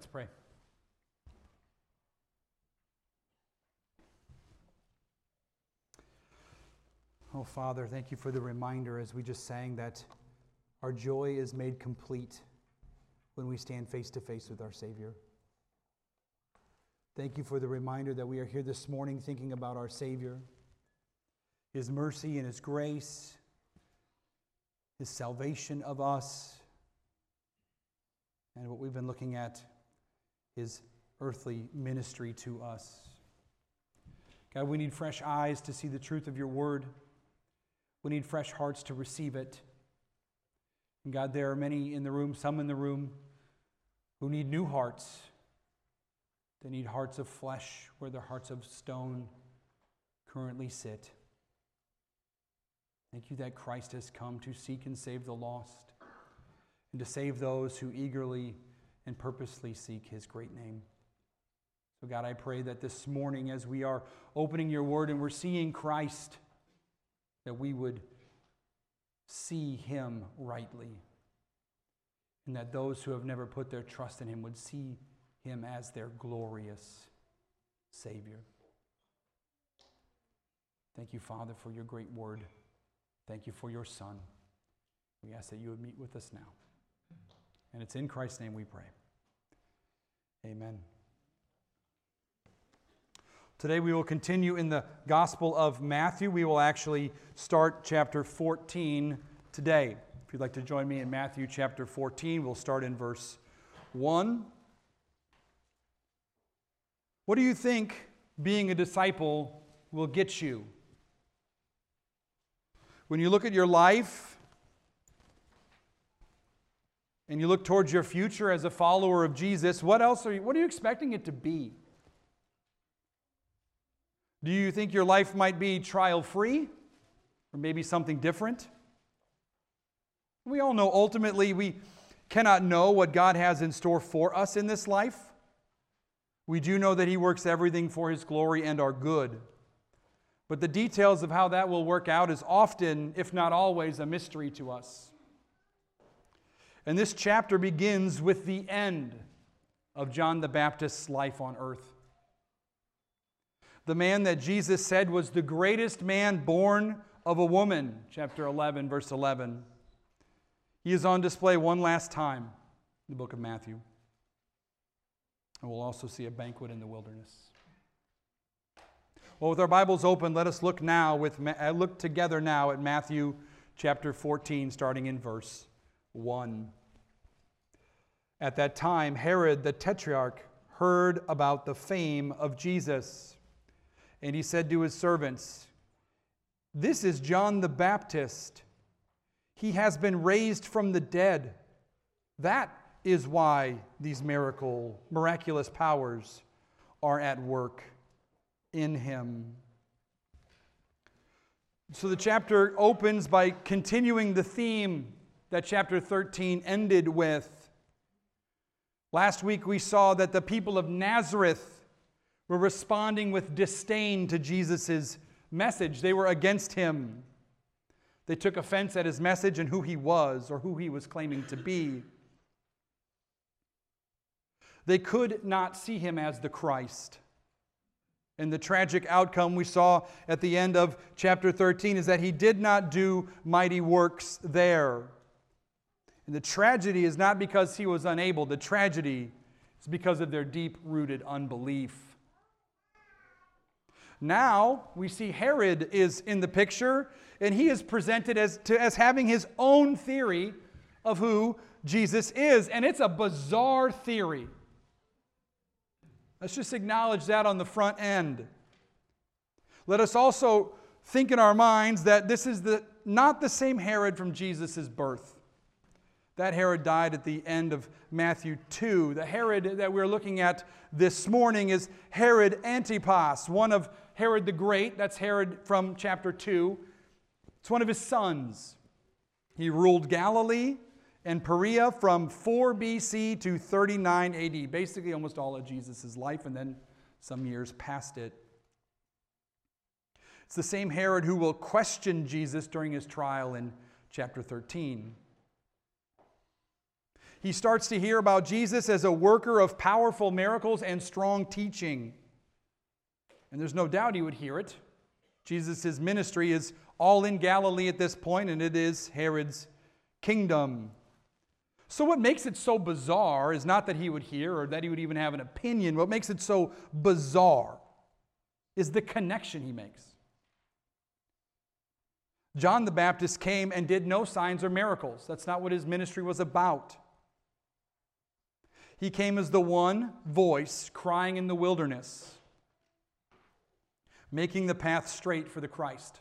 Let's pray. Oh, Father, thank you for the reminder as we just sang that our joy is made complete when we stand face to face with our Savior. Thank you for the reminder that we are here this morning thinking about our Savior, His mercy and His grace, His salvation of us, and what we've been looking at, His earthly ministry to us. God, we need fresh eyes to see the truth of your word. We need fresh hearts to receive it. And God, there are many in the room, some in the room, who need new hearts. They need hearts of flesh where their hearts of stone currently sit. Thank you that Christ has come to seek and save the lost and to save those who eagerly and purposely seek His great name. So God, I pray that this morning as we are opening your word and we're seeing Christ, that we would see Him rightly, and that those who have never put their trust in Him would see Him as their glorious Savior. Thank you, Father, for your great word. Thank you for your Son. We ask that you would meet with us now. And it's in Christ's name we pray. Amen. Today we will continue in the Gospel of Matthew. We will actually start chapter 14 today. If you'd like to join me in Matthew chapter 14, we'll start in verse 1. What do you think being a disciple will get you? When you look at your life and you look towards your future as a follower of Jesus, what are you expecting it to be? Do you think your life might be trial-free or maybe something different? We all know ultimately we cannot know what God has in store for us in this life. We do know that He works everything for His glory and our good. But the details of how that will work out is often, if not always, a mystery to us. And this chapter begins with the end of John the Baptist's life on earth. The man that Jesus said was the greatest man born of a woman, chapter 11, verse 11. He is on display one last time in the book of Matthew. And we'll also see a banquet in the wilderness. Well, with our Bibles open, let us look together now at Matthew chapter 14, starting in verse 1. At that time, Herod the Tetrarch heard about the fame of Jesus. And he said to his servants, "This is John the Baptist. He has been raised from the dead. That is why these miraculous powers are at work in him." So the chapter opens by continuing the theme that chapter 13 ended with. Last week we saw that the people of Nazareth were responding with disdain to Jesus' message. They were against Him. They took offense at His message and who He was or who He was claiming to be. They could not see Him as the Christ. And the tragic outcome we saw at the end of chapter 13 is that He did not do mighty works there. And the tragedy is not because He was unable. The tragedy is because of their deep-rooted unbelief. Now we see Herod is in the picture, and he is presented as having his own theory of who Jesus is. And it's a bizarre theory. Let's just acknowledge that on the front end. Let us also think in our minds that this is not the same Herod from Jesus' birth. That Herod died at the end of Matthew 2. The Herod that we're looking at this morning is Herod Antipas, one of Herod the Great. That's Herod from chapter 2. It's one of his sons. He ruled Galilee and Perea from 4 BC to 39 AD, basically almost all of Jesus' life, and then some years past it. It's the same Herod who will question Jesus during his trial in chapter 13. he starts to hear about Jesus as a worker of powerful miracles and strong teaching. And there's no doubt he would hear it. Jesus' ministry is all in Galilee at this point, and it is Herod's kingdom. So what makes it so bizarre is not that he would hear or that he would even have an opinion. What makes it so bizarre is the connection he makes. John the Baptist came and did no signs or miracles. That's not what his ministry was about. He came as the one voice crying in the wilderness, making the path straight for the Christ.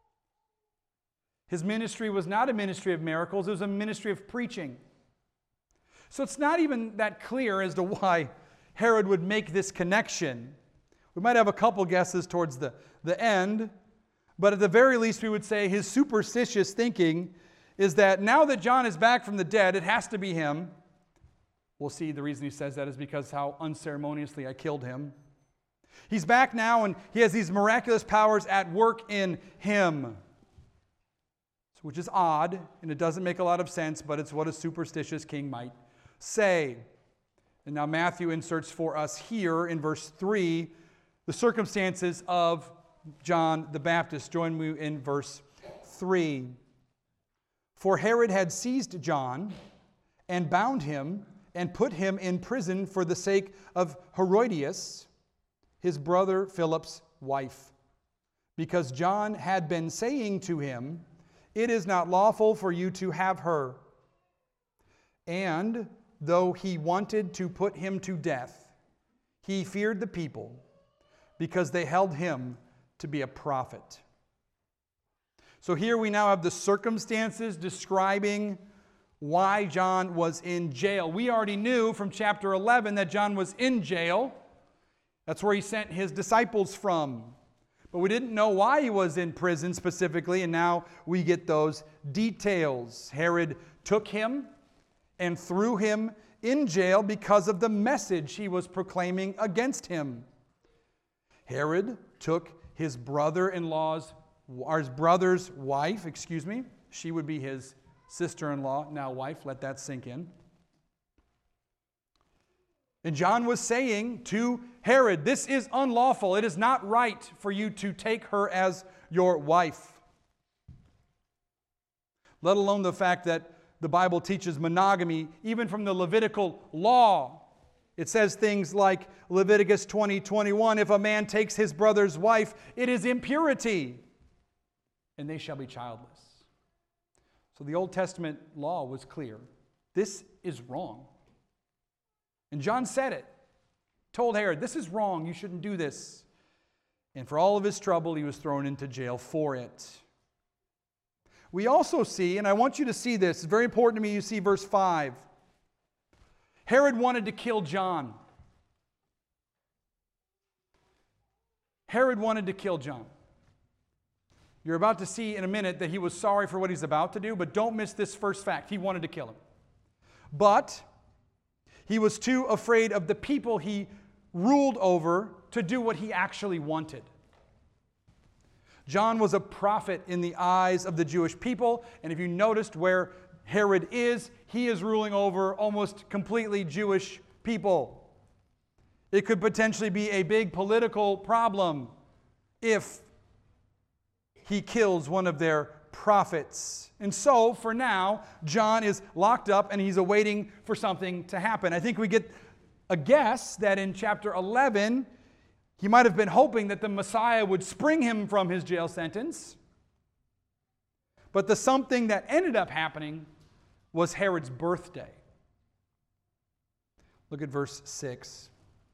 His ministry was not a ministry of miracles, it was a ministry of preaching. So it's not even that clear as to why Herod would make this connection. We might have a couple guesses towards the end, but at the very least we would say his superstitious thinking is that now that John is back from the dead, it has to be him. We'll see the reason he says that is because how unceremoniously I killed him. He's back now and he has these miraculous powers at work in him, which is odd and it doesn't make a lot of sense, but it's what a superstitious king might say. And now Matthew inserts for us here in verse 3 the circumstances of John the Baptist. Join me in verse 3. For Herod had seized John and bound him and put him in prison for the sake of Herodias, his brother Philip's wife, because John had been saying to him, "It is not lawful for you to have her." And though he wanted to put him to death, he feared the people because they held him to be a prophet. So here we now have the circumstances describing why John was in jail. We already knew from chapter 11 that John was in jail. That's where he sent his disciples from. But we didn't know why he was in prison specifically, and now we get those details. Herod took him and threw him in jail because of the message he was proclaiming against him. Herod took his brother's wife, she would be his sister-in-law, now wife, let that sink in. And John was saying to Herod, this is unlawful. It is not right for you to take her as your wife. Let alone the fact that the Bible teaches monogamy, even from the Levitical law. It says things like Leviticus 20:21, if a man takes his brother's wife, it is impurity, and they shall be childless. So the Old Testament law was clear. This is wrong. And John said it, told Herod, this is wrong, you shouldn't do this. And for all of his trouble, he was thrown into jail for it. We also see, and I want you to see this, it's very important to me, you see verse 5. Herod wanted to kill John. Herod wanted to kill John. You're about to see in a minute that he was sorry for what he's about to do, but don't miss this first fact. He wanted to kill him. But he was too afraid of the people he ruled over to do what he actually wanted. John was a prophet in the eyes of the Jewish people, and if you noticed where Herod is, he is ruling over almost completely Jewish people. It could potentially be a big political problem if he kills one of their prophets. And so, for now, John is locked up and he's awaiting for something to happen. I think we get a guess that in chapter 11, he might have been hoping that the Messiah would spring him from his jail sentence. But the something that ended up happening was Herod's birthday. Look at verse 6.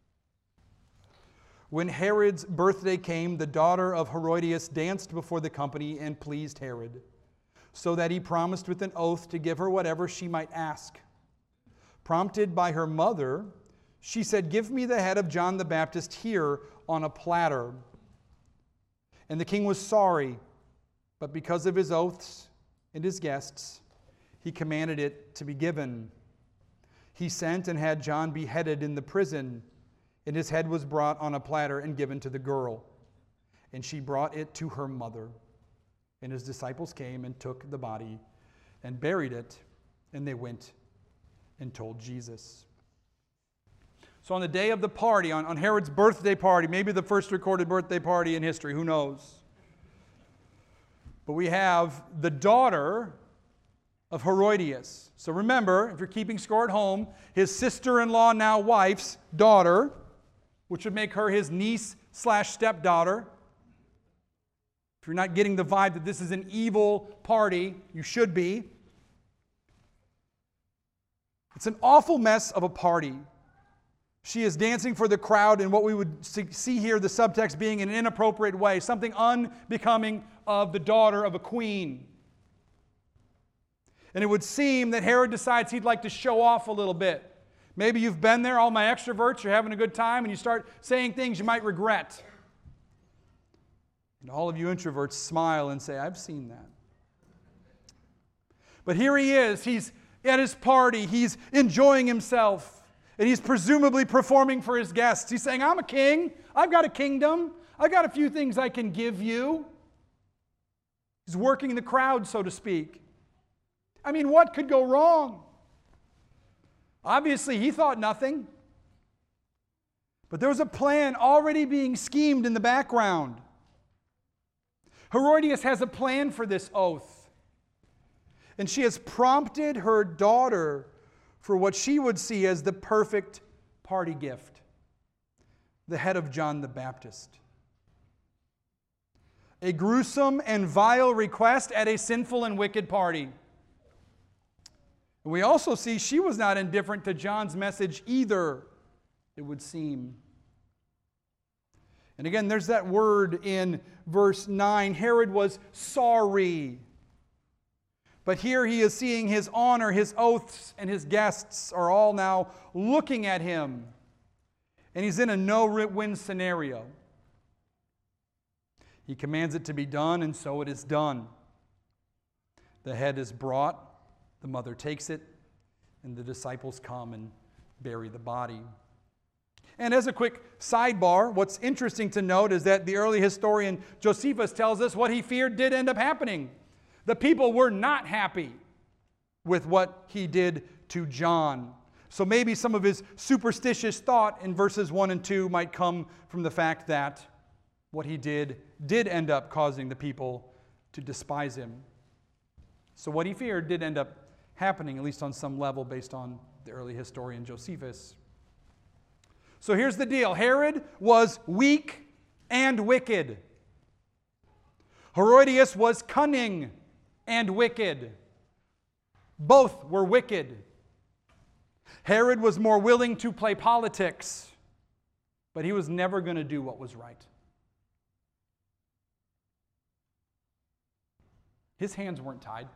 When Herod's birthday came, the daughter of Herodias danced before the company and pleased Herod, so that he promised with an oath to give her whatever she might ask. Prompted by her mother, she said, "Give me the head of John the Baptist here on a platter." And the king was sorry, but because of his oaths and his guests, he commanded it to be given. He sent and had John beheaded in the prison, and his head was brought on a platter and given to the girl. And she brought it to her mother. And his disciples came and took the body and buried it, and they went and told Jesus. So on the day of the party, on Herod's birthday party, maybe the first recorded birthday party in history, who knows? But we have the daughter of Herodias. So remember, if you're keeping score at home, his sister-in-law, now wife's daughter, which would make her his niece/stepdaughter. If you're not getting the vibe that this is an evil party, you should be. It's an awful mess of a party. She is dancing for the crowd in what we would see here, the subtext being in an inappropriate way, something unbecoming of the daughter of a queen. And it would seem that Herod decides he'd like to show off a little bit. Maybe you've been there, all my extroverts, you're having a good time, and you start saying things you might regret. And all of you introverts smile and say, I've seen that. But here he is, he's at his party, he's enjoying himself, and he's presumably performing for his guests. He's saying, I'm a king, I've got a kingdom, I've got a few things I can give you. He's working the crowd, so to speak. I mean, what could go wrong? Obviously, he thought nothing. But there was a plan already being schemed in the background. Herodias has a plan for this oath. And she has prompted her daughter for what she would see as the perfect party gift, the head of John the Baptist. A gruesome and vile request at a sinful and wicked party. We also see she was not indifferent to John's message either, it would seem. And again, there's that word in verse 9. Herod was sorry. But here he is seeing his honor, his oaths, and his guests are all now looking at him. And he's in a no-win scenario. He commands it to be done, and so it is done. The head is brought. The mother takes it, and the disciples come and bury the body. And as a quick sidebar, what's interesting to note is that the early historian Josephus tells us what he feared did end up happening. The people were not happy with what he did to John. So maybe some of his superstitious thought in verses 1 and 2 might come from the fact that what he did end up causing the people to despise him. So what he feared did end up happening, at least on some level, based on the early historian Josephus. So here's the deal. Herod was weak and wicked. Herodias was cunning and wicked. Both were wicked. Herod was more willing to play politics, but he was never going to do what was right. His hands weren't tied.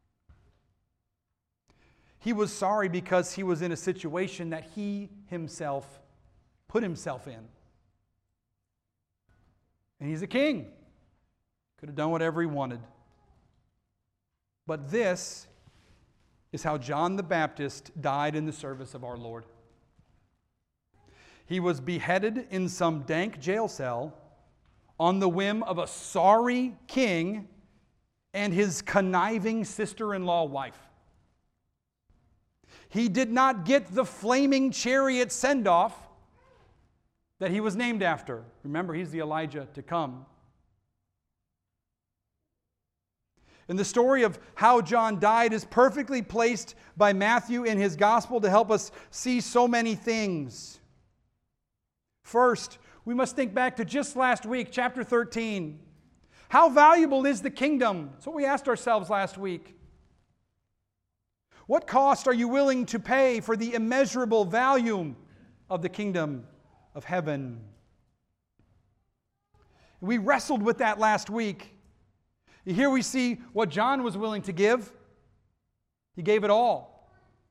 He was sorry because he was in a situation that he himself put himself in. And he's a king. Could have done whatever he wanted. But this is how John the Baptist died in the service of our Lord. He was beheaded in some dank jail cell on the whim of a sorry king and his conniving sister-in-law wife. He did not get the flaming chariot send-off that he was named after. Remember, he's the Elijah to come. And the story of how John died is perfectly placed by Matthew in his gospel to help us see so many things. First, we must think back to just last week, chapter 13. How valuable is the kingdom? That's what we asked ourselves last week. What cost are you willing to pay for the immeasurable value of the kingdom of heaven? We wrestled with that last week. Here we see what John was willing to give. He gave it all.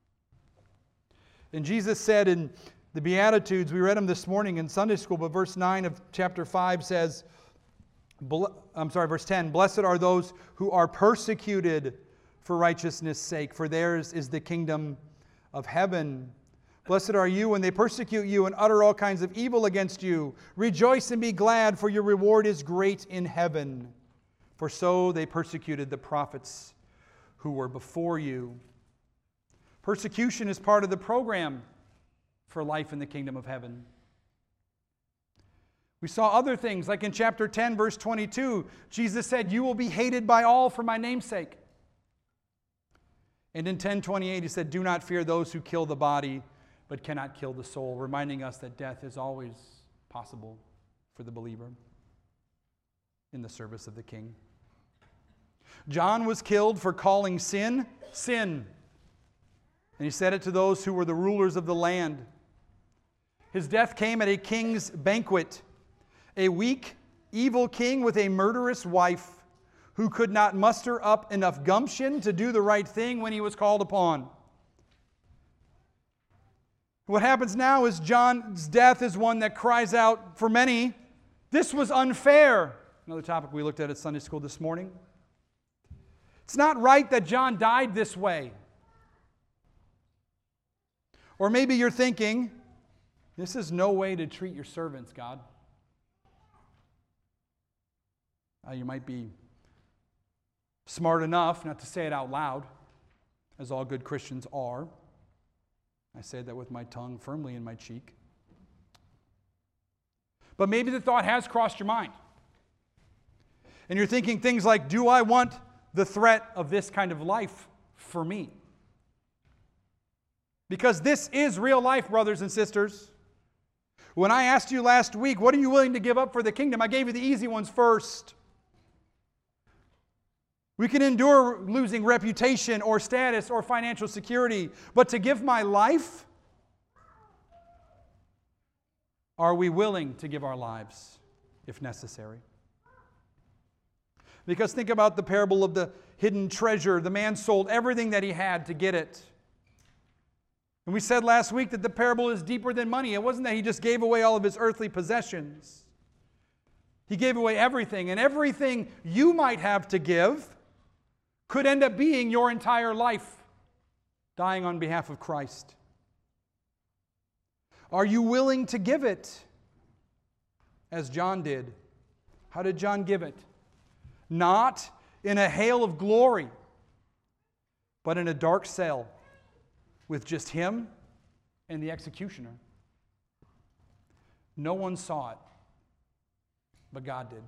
And Jesus said in the Beatitudes, we read them this morning in Sunday school, but verse 9 of chapter 5 says, verse 10, "Blessed are those who are persecuted for righteousness' sake, for theirs is the kingdom of heaven. Blessed are you when they persecute you and utter all kinds of evil against you. Rejoice and be glad, for your reward is great in heaven. For so they persecuted the prophets who were before you." Persecution is part of the program for life in the kingdom of heaven. We saw other things, like in chapter 10, verse 22, Jesus said, "You will be hated by all for my name's sake." And in 10:28, he said, "Do not fear those who kill the body, but cannot kill the soul," reminding us that death is always possible for the believer in the service of the King. John was killed for calling sin, sin. And he said it to those who were the rulers of the land. His death came at a king's banquet. A weak, evil king with a murderous wife who could not muster up enough gumption to do the right thing when he was called upon. What happens now is John's death is one that cries out for many, "This was unfair." Another topic we looked at Sunday school this morning. It's not right that John died this way. Or maybe you're thinking, "This is no way to treat your servants, God." You might be smart enough not to say it out loud, as all good Christians are. I say that with my tongue firmly in my cheek. But maybe the thought has crossed your mind. And you're thinking things like, do I want the threat of this kind of life for me? Because this is real life, brothers and sisters. When I asked you last week, what are you willing to give up for the kingdom? I gave you the easy ones first. We can endure losing reputation or status or financial security, but to give my life, are we willing to give our lives if necessary? Because think about the parable of the hidden treasure. The man sold everything that he had to get it. And we said last week that the parable is deeper than money. It wasn't that he just gave away all of his earthly possessions. He gave away everything, and everything you might have to give could end up being your entire life, dying on behalf of Christ. Are you willing to give it as John did? How did John give it? Not in a hail of glory, but in a dark cell with just him and the executioner. No one saw it, but God did.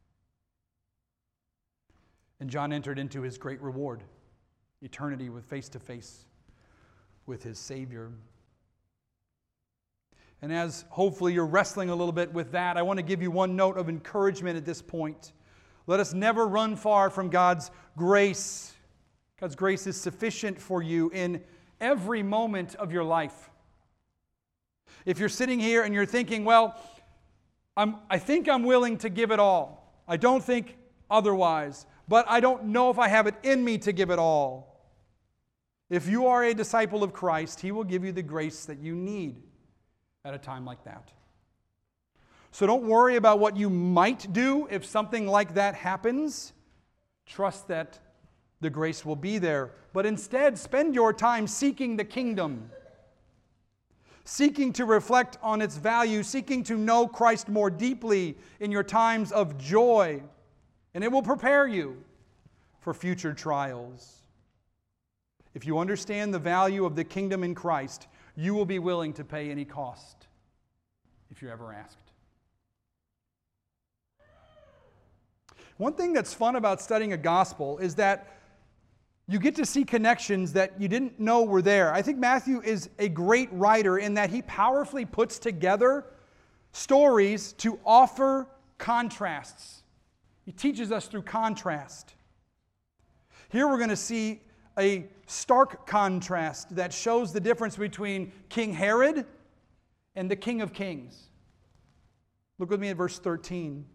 And John entered into his great reward, eternity with face-to-face with his Savior. And as hopefully you're wrestling a little bit with that, I want to give you one note of encouragement at this point. Let us never run far from God's grace. God's grace is sufficient for you in every moment of your life. If you're sitting here and you're thinking, well, I think I'm willing to give it all. I don't think otherwise, but I don't know if I have it in me to give it all. If you are a disciple of Christ, He will give you the grace that you need at a time like that. So don't worry about what you might do if something like that happens. Trust that the grace will be there. But instead, spend your time seeking the kingdom, seeking to reflect on its value, seeking to know Christ more deeply in your times of joy. And it will prepare you for future trials. If you understand the value of the kingdom in Christ, you will be willing to pay any cost if you're ever asked. One thing that's fun about studying a gospel is that you get to see connections that you didn't know were there. I think Matthew is a great writer in that he powerfully puts together stories to offer contrasts. He teaches us through contrast. Here we're going to see a stark contrast that shows the difference between King Herod and the King of Kings. Look with me at verse 13.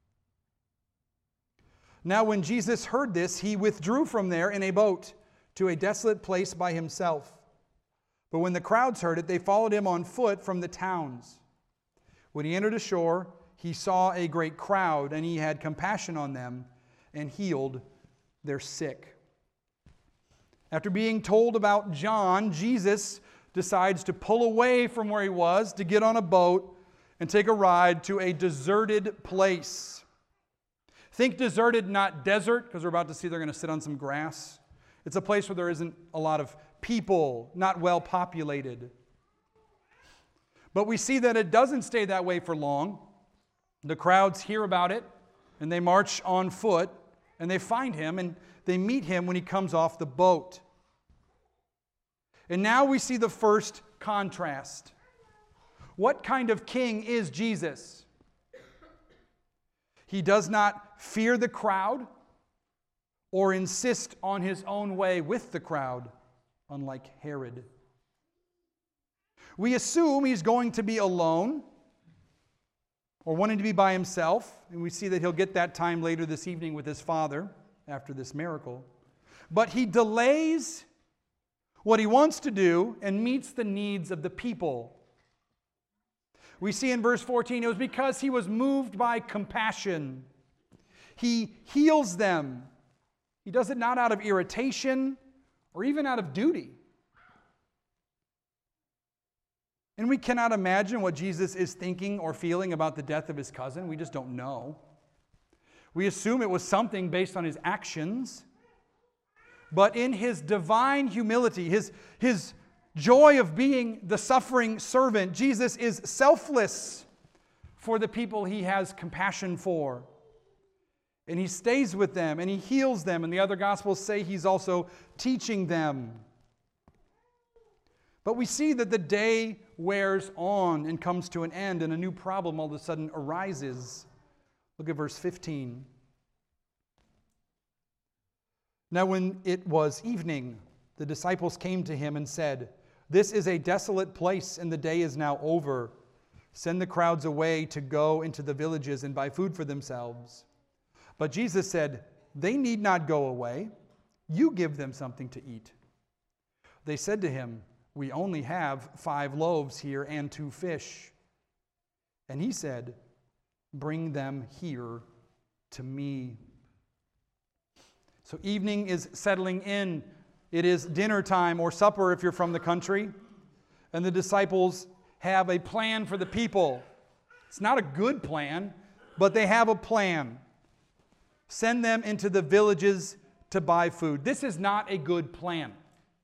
Now when Jesus heard this, he withdrew from there in a boat to a desolate place by himself. But when the crowds heard it, they followed him on foot from the towns. When he entered ashore, he saw a great crowd, and he had compassion on them and healed their sick. After being told about John, Jesus decides to pull away from where he was to get on a boat and take a ride to a deserted place. Think deserted, not desert, because we're about to see they're going to sit on some grass. It's a place where there isn't a lot of people, not well populated. But we see that it doesn't stay that way for long. The crowds hear about it, and they march on foot, and they find him, and they meet him when he comes off the boat. And now we see the first contrast. What kind of king is Jesus? He does not fear the crowd or insist on his own way with the crowd, unlike Herod. We assume he's going to be alone or wanting to be by himself, and we see that he'll get that time later this evening with his Father after this miracle. But he delays what he wants to do and meets the needs of the people. We see in verse 14, it was because he was moved by compassion. He heals them. He does it not out of irritation or even out of duty. And we cannot imagine what Jesus is thinking or feeling about the death of his cousin. We just don't know. We assume it was something based on his actions. But in his divine humility, his joy of being the suffering servant, Jesus is selfless for the people he has compassion for. And he stays with them and he heals them. And the other Gospels say he's also teaching them. But we see that the day wears on and comes to an end, and a new problem all of a sudden arises. Look at verse 15. Now when it was evening, the disciples came to him and said, "This is a desolate place, and the day is now over. Send the crowds away to go into the villages and buy food for themselves." But Jesus said, "They need not go away. You give them something to eat." They said to him, "We only have 5 loaves here and 2 fish." And he said, "Bring them here to me." So evening is settling in. It is dinner time or supper if you're from the country. And the disciples have a plan for the people. It's not a good plan, but they have a plan. Send them into the villages to buy food. This is not a good plan.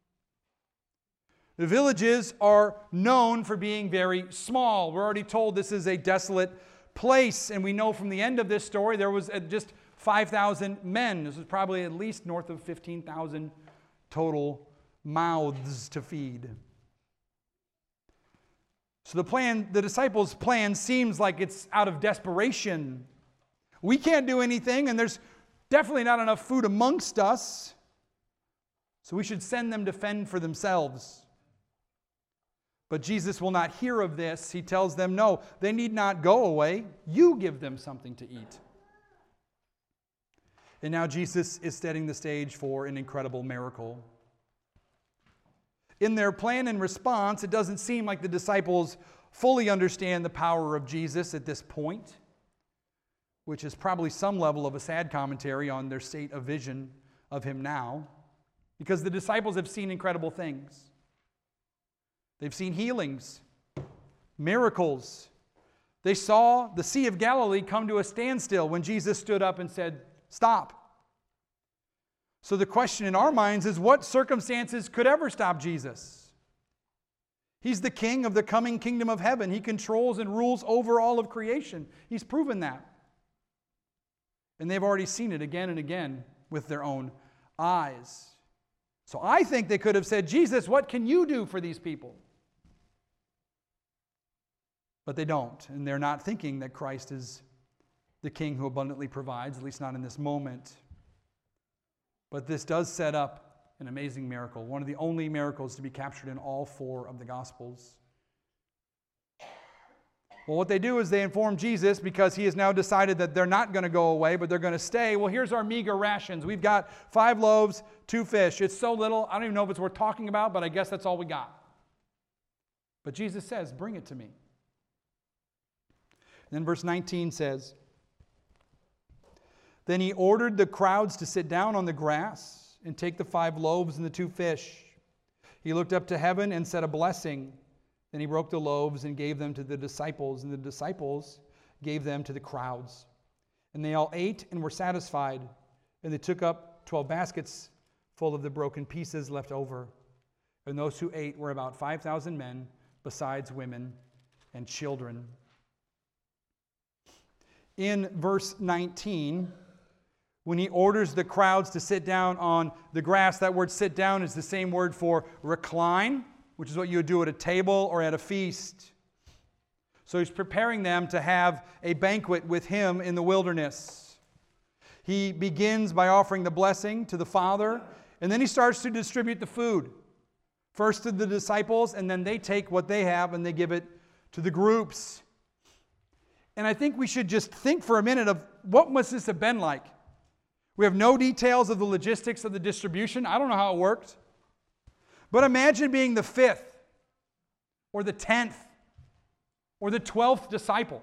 The villages are known for being very small. We're already told this is a desolate place, and we know from the end of this story there was just 5,000 men. This was probably at least north of 15,000 total mouths to feed. So the disciples' plan seems like it's out of desperation. We can't do anything, and there's definitely not enough food amongst us, so we should send them to fend for themselves. But Jesus will not hear of this. He tells them, no, they need not go away. You give them something to eat. And now Jesus is setting the stage for an incredible miracle. In their plan and response, it doesn't seem like the disciples fully understand the power of Jesus at this point, which is probably some level of a sad commentary on their state of vision of him now, because the disciples have seen incredible things. They've seen healings, miracles. They saw the Sea of Galilee come to a standstill when Jesus stood up and said, "Stop." So the question in our minds is, what circumstances could ever stop Jesus? He's the king of the coming kingdom of heaven. He controls and rules over all of creation. He's proven that. And they've already seen it again and again with their own eyes. So I think they could have said, "Jesus, what can you do for these people?" But they don't, and they're not thinking that Christ is the king who abundantly provides, at least not in this moment. But this does set up an amazing miracle, one of the only miracles to be captured in all 4 of the Gospels. Well, what they do is they inform Jesus, because he has now decided that they're not going to go away, but they're going to stay. Well, here's our meager rations. We've got 5 loaves, 2 fish. It's so little, I don't even know if it's worth talking about, but I guess that's all we got. But Jesus says, "Bring it to me." And then verse 19 says, "Then he ordered the crowds to sit down on the grass and take the 5 loaves and the 2 fish. He looked up to heaven and said a blessing. Then he broke the loaves and gave them to the disciples, and the disciples gave them to the crowds. And they all ate and were satisfied, and they took up 12 baskets full of the broken pieces left over. And those who ate were about 5,000 men, besides women and children. In verse 19, when he orders the crowds to sit down on the grass, that word sit down is the same word for recline, which is what you would do at a table or at a feast. So he's preparing them to have a banquet with him in the wilderness. He begins by offering the blessing to the Father, and then he starts to distribute the food. First to the disciples, and then they take what they have and they give it to the groups. And I think we should just think for a minute of what must this have been like. We have no details of the logistics of the distribution. I don't know how it worked. But imagine being the 5th or the 10th or the 12th disciple.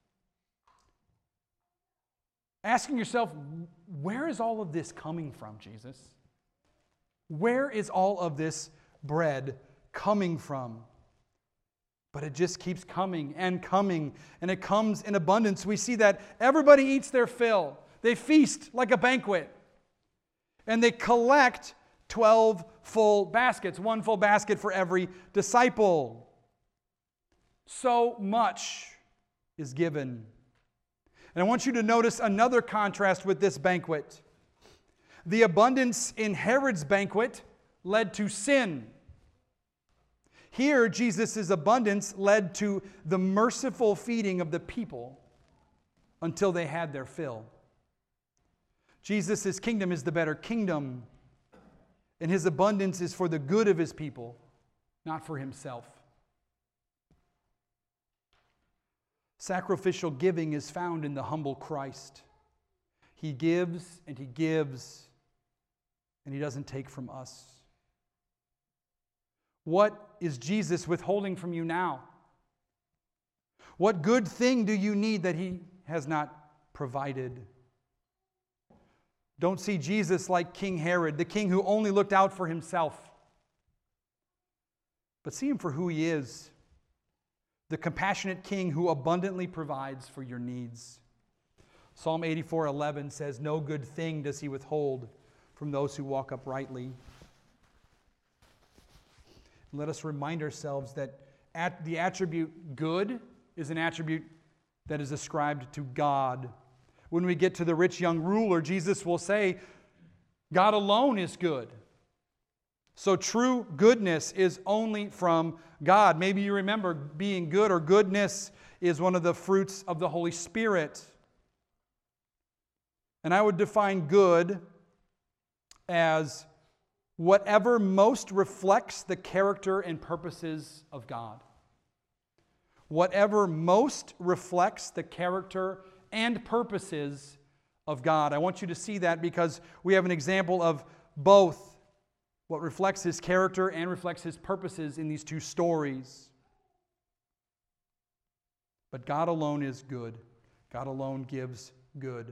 Asking yourself, where is all of this coming from, Jesus? Where is all of this bread coming from? But it just keeps coming, and it comes in abundance. We see that everybody eats their fill. They feast like a banquet. And they collect 12 full baskets, 1 full basket for every disciple. So much is given. And I want you to notice another contrast with this banquet. The abundance in Herod's banquet led to sin. Here, Jesus' abundance led to the merciful feeding of the people until they had their fill. Jesus' kingdom is the better kingdom, and his abundance is for the good of his people, not for himself. Sacrificial giving is found in the humble Christ. He gives, and he doesn't take from us. What is Jesus withholding from you now? What good thing do you need that he has not provided? Don't see Jesus like King Herod, the king who only looked out for himself. But see him for who he is, the compassionate king who abundantly provides for your needs. Psalm 84:11 says, "No good thing does he withhold from those who walk uprightly." Let us remind ourselves that the attribute good is an attribute that is ascribed to God. When we get to the rich young ruler, Jesus will say, God alone is good. So true goodness is only from God. Maybe you remember being good or goodness is one of the fruits of the Holy Spirit. And I would define good as whatever most reflects the character and purposes of God. Whatever most reflects the character and purposes of God. I want you to see that because we have an example of both what reflects his character and reflects his purposes in these two stories. But God alone is good. God alone gives good.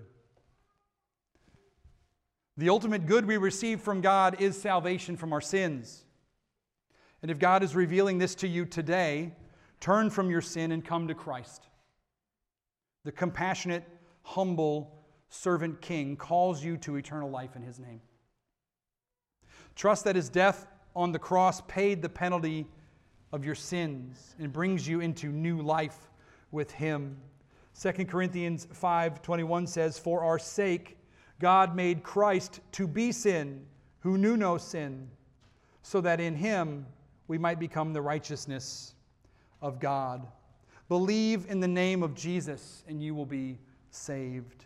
The ultimate good we receive from God is salvation from our sins. And if God is revealing this to you today, turn from your sin and come to Christ. The compassionate, humble servant king calls you to eternal life in his name. Trust that his death on the cross paid the penalty of your sins and brings you into new life with him. 2 Corinthians 5:21 says, "For our sake God made Christ to be sin, who knew no sin, so that in him we might become the righteousness of God." Believe in the name of Jesus and you will be saved.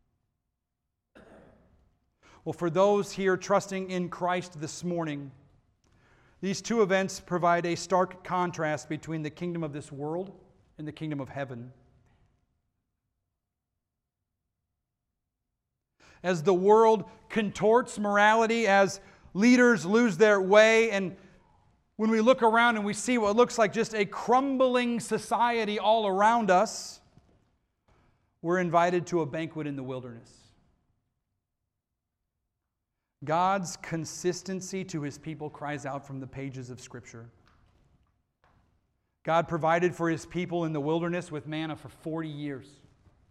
Well, for those here trusting in Christ this morning, these two events provide a stark contrast between the kingdom of this world and the kingdom of heaven. As the world contorts morality, as leaders lose their way, and when we look around and we see what looks like just a crumbling society all around us, we're invited to a banquet in the wilderness. God's consistency to his people cries out from the pages of Scripture. God provided for his people in the wilderness with manna for 40 years.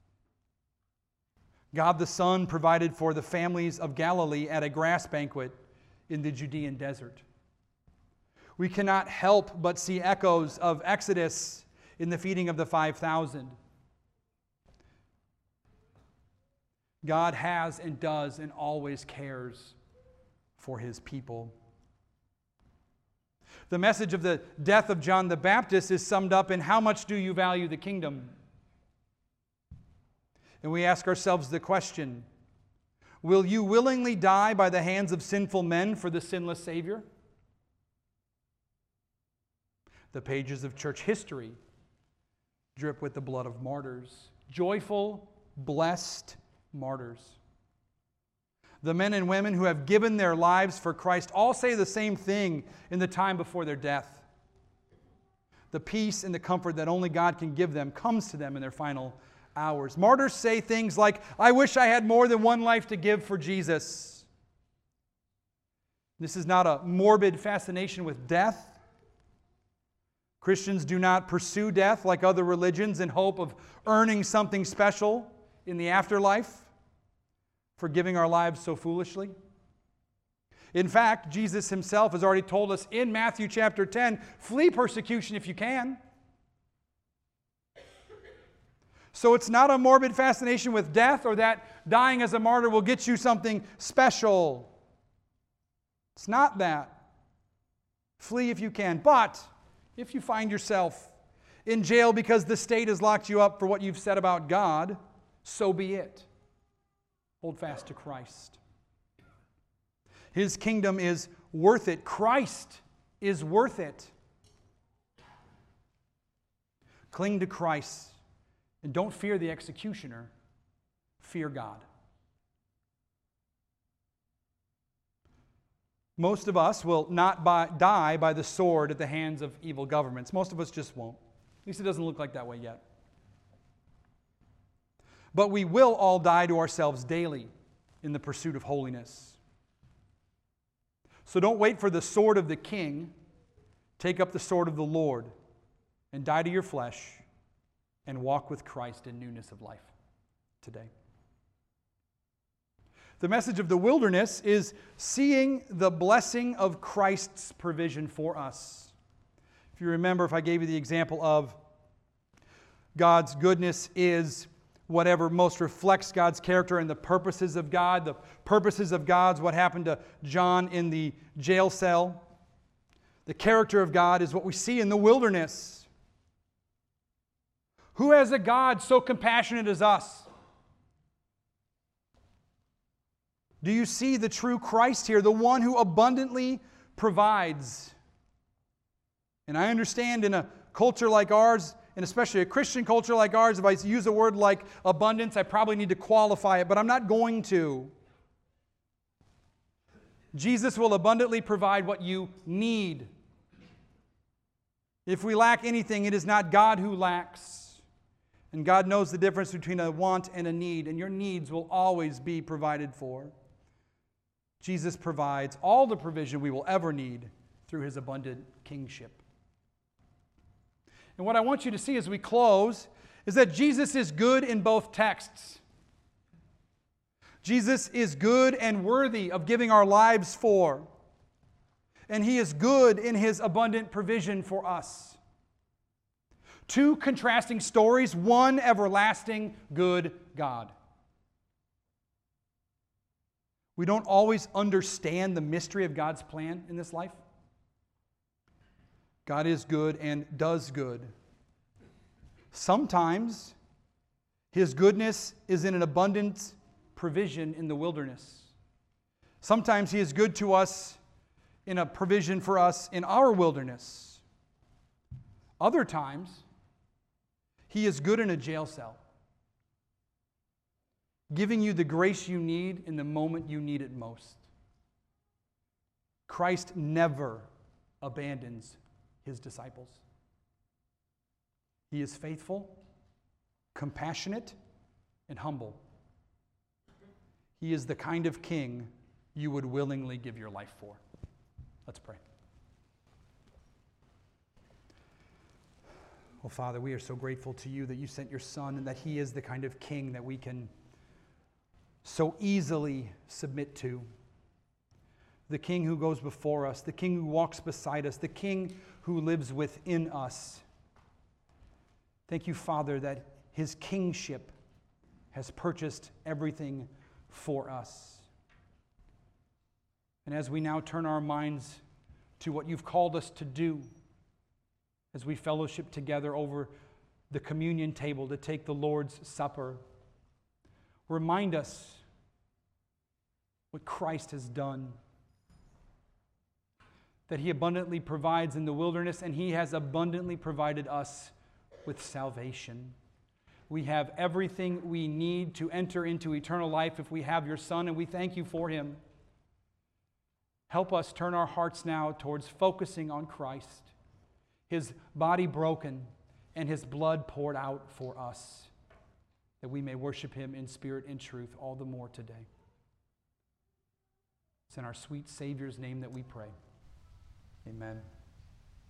God the Son provided for the families of Galilee at a grass banquet in the Judean desert. We cannot help but see echoes of Exodus in the feeding of the 5,000. God has and does and always cares for his people. The message of the death of John the Baptist is summed up in how much do you value the kingdom? And we ask ourselves the question, will you willingly die by the hands of sinful men for the sinless Savior? The pages of church history drip with the blood of martyrs, joyful, blessed martyrs. The men and women who have given their lives for Christ all say the same thing in the time before their death. The peace and the comfort that only God can give them comes to them in their final hours. Martyrs say things like, I wish I had more than one life to give for Jesus. This is not a morbid fascination with death. Christians do not pursue death like other religions in hope of earning something special in the afterlife for giving our lives so foolishly. In fact, Jesus himself has already told us in Matthew chapter 10, flee persecution if you can. So it's not a morbid fascination with death or that dying as a martyr will get you something special. It's not that. Flee if you can. But if you find yourself in jail because the state has locked you up for what you've said about God, so be it. Hold fast to Christ. His kingdom is worth it. Christ is worth it. Cling to Christ and don't fear the executioner. Fear God. Most of us will not die by the sword at the hands of evil governments. Most of us just won't. At least it doesn't look like that way yet. But we will all die to ourselves daily in the pursuit of holiness. So don't wait for the sword of the king. Take up the sword of the Lord and die to your flesh and walk with Christ in newness of life today. The message of the wilderness is seeing the blessing of Christ's provision for us. If you remember, if I gave you the example of God's goodness is whatever most reflects God's character and the purposes of God. The purposes of God's what happened to John in the jail cell. The character of God is what we see in the wilderness. Who has a God so compassionate as us? Do you see the true Christ here, the one who abundantly provides? And I understand in a culture like ours, and especially a Christian culture like ours, if I use a word like abundance, I probably need to qualify it, but I'm not going to. Jesus will abundantly provide what you need. If we lack anything, it is not God who lacks. And God knows the difference between a want and a need, and your needs will always be provided for. Jesus provides all the provision we will ever need through his abundant kingship. And what I want you to see as we close is that Jesus is good in both texts. Jesus is good and worthy of giving our lives for. And he is good in his abundant provision for us. Two contrasting stories, one everlasting good God. We don't always understand the mystery of God's plan in this life. God is good and does good. Sometimes his goodness is in an abundant provision in the wilderness. Sometimes he is good to us in a provision for us in our wilderness. Other times, he is good in a jail cell, giving you the grace you need in the moment you need it most. Christ never abandons his disciples. He is faithful, compassionate, and humble. He is the kind of king you would willingly give your life for. Let's pray. Well, Father, we are so grateful to you that you sent your Son and that he is the kind of king that we can so easily submit to. the King who goes before us, the King who walks beside us, the King who lives within us. Thank you, Father, that his kingship has purchased everything for us. And as we now turn our minds to what you've called us to do, as we fellowship together over the communion table to take the Lord's Supper, remind us what Christ has done, that he abundantly provides in the wilderness, and he has abundantly provided us with salvation. We have everything we need to enter into eternal life if we have your Son, and we thank you for him. Help us turn our hearts now towards focusing on Christ, his body broken and his blood poured out for us, that we may worship him in spirit and truth all the more today. It's in our sweet Savior's name that we pray. Amen.